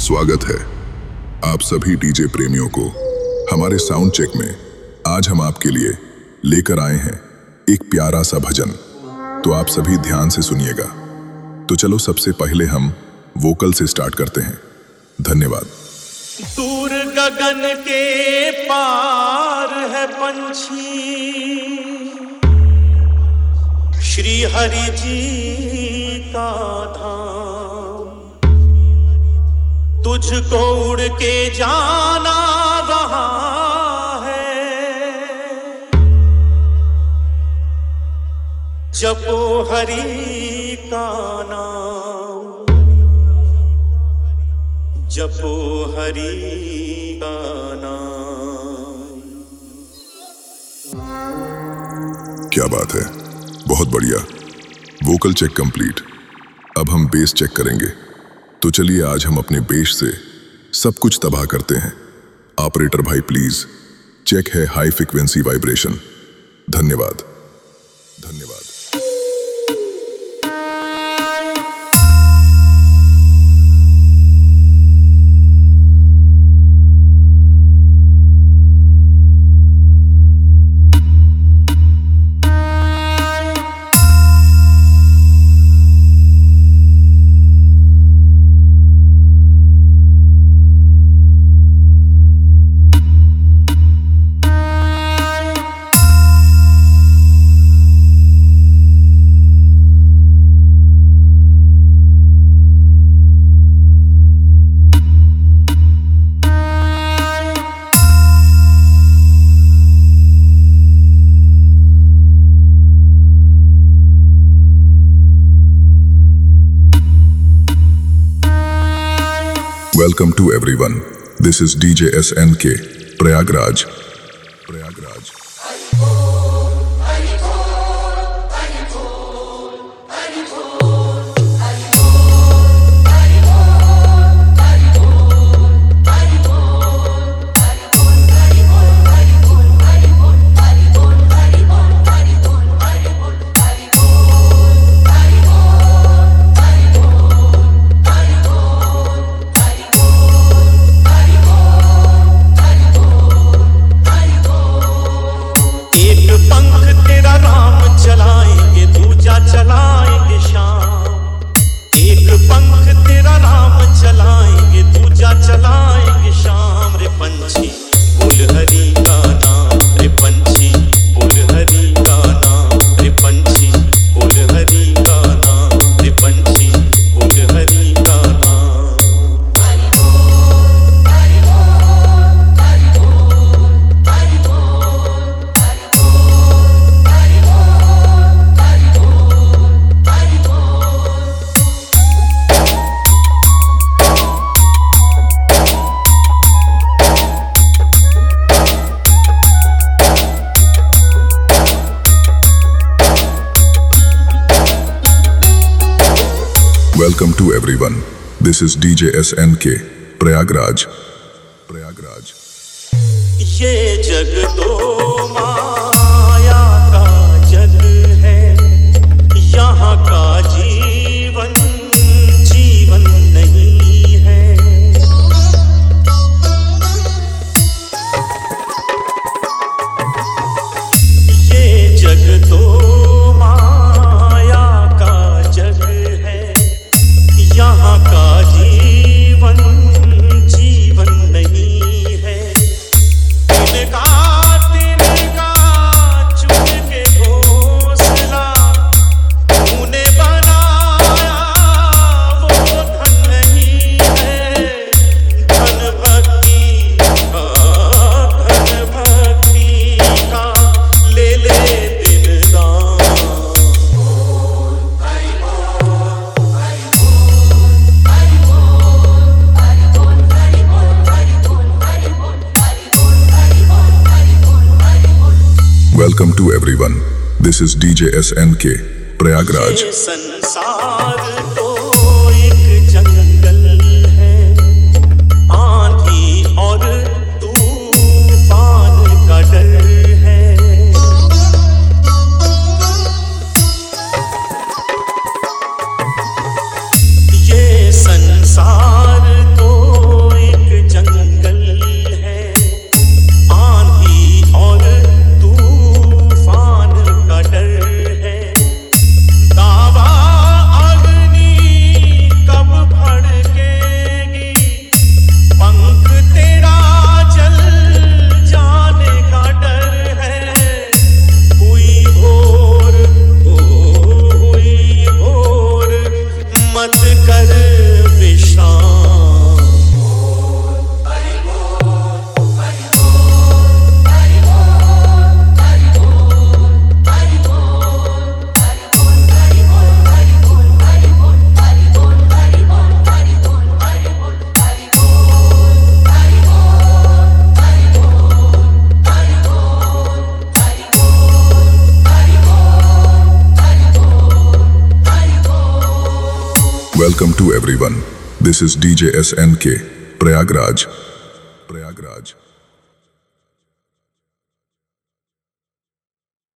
स्वागत है आप सभी डीजे प्रेमियों को हमारे साउंड चेक में। आज हम आपके लिए लेकर आए हैं एक प्यारा सा भजन, तो आप सभी ध्यान से सुनिएगा। तो चलो सबसे पहले हम वोकल से स्टार्ट करते हैं। धन्यवाद। दूर गगन के पार है पंछी, श्री हरि जी का धाम। तुझको उड़ के जाना वहां है, जपो हरि का नाम, जपो हरि का नाम। क्या बात है, बहुत बढ़िया। Vocal check complete. अब हम बेस चेक करेंगे। तो चलिए आज हम अपने बेस से सब कुछ तबाह करते हैं। ऑपरेटर भाई प्लीज, चेक है हाई फ्रीक्वेंसी वाइब्रेशन। धन्यवाद धन्यवाद। Welcome to everyone. This is DJ SNK, Prayagraj. चलाएंगे शाम, एक पंख तेरा राम चलाएंगे, दूजा चलाएंगे शाम। रे पंछी बोल हरि का नाम, रे पंछी बोल हरि का नाम, रे पंछी बोल हरि का नाम, रे पंछी बोल हरि का नाम। Welcome to everyone. This is DJ SNK, Prayagraj. ये जग तो माया का जग है, यहाँ का जीवन जीवन नहीं है। ये जग तो माया का जग है, यहाँ का जीवन जीवन नहीं है। तिनका चुन के घोंसला तूने बनाया, वो धन नहीं है। धन भक्ति का ले ले दिन दान। Welcome to everyone. This is DJ SNK, Prayagraj. ये संसार तो एक जंगल है, आंधी और तूफान का डर है। ये संसार तो Welcome to everyone. This is DJ SNK, Prayagraj.